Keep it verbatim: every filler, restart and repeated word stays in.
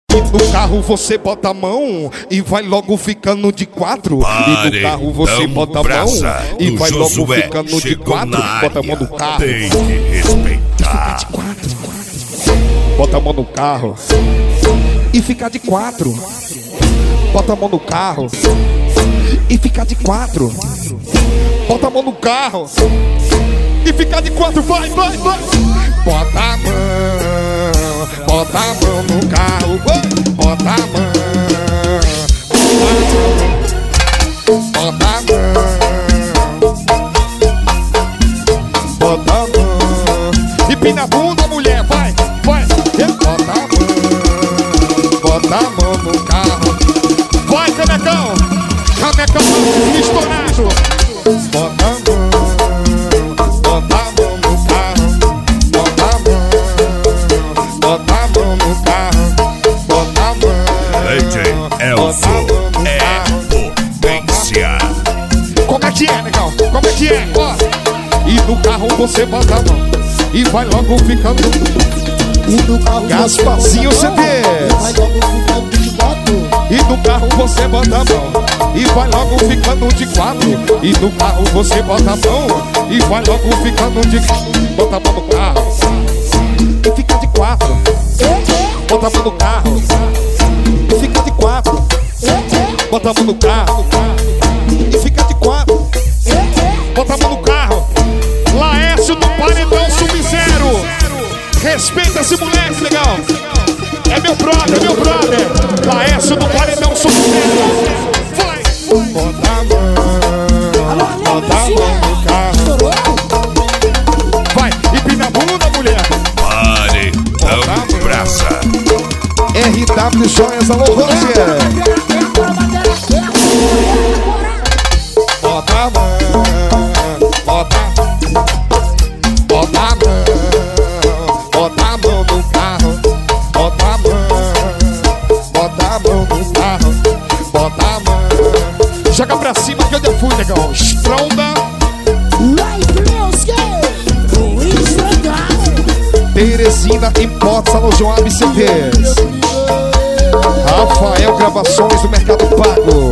E no carro você bota a mão e vai logo ficando de quatro. E no carro você bota a mão e vai logo ficando de quatro. Bota a mão no carro. Tem que respeitar. De quatro. Bota a mão no carro e fica de quatro. Bota a mão no carro e fica de quatro. Bota a mão no carro e fica de quatro. Vai, vai, vai. Bota a mão, bota a mão no carro. Bota a mão, bota a mão, bota a mão. E pina a bunda, mulher, vai, vai. Bota a mão, bota a mão no carro. Vai, canecão, canecão estourado. Bota a mão, bota a mão no carro. Bota a mão, bota a mão no carro. Bota a mão, D J Elzo é potência. como é que é, negão? Como é que é? Ó. E no carro você bota a mão e vai logo ficando. E no carro Gasparzinho C Ds. vai logo ficando de quatro. E no carro você bota a mão e vai logo ficando de quatro. E no carro você bota a mão e vai logo ficando de quatro. Bota a mão no carro e fica de quatro. Bota a mão no carro e fica de quatro. Bota a mão no carro e fica de quatro. Bota a mão no carro. Laércio do Paredão Sub-Zero. Respeita esse moleque, legal. É meu brother, é meu brother. Laércio do Paredão Sub-Zero. Vai. Bota a mão, bota a mão no carro. Vai, empina a bunda, mulher. Pare, não braça. R W Joias, alô, Roger. Bota a mão, bota, bota a mão, bota a mão no carro. Bota a mão, bota a mão no carro. Bota a mão. Joga pra cima que eu já fui, negão. Estronda. Teresina Imports, alô, Joab C Ds. Rafael Gravações do Mercado Pago.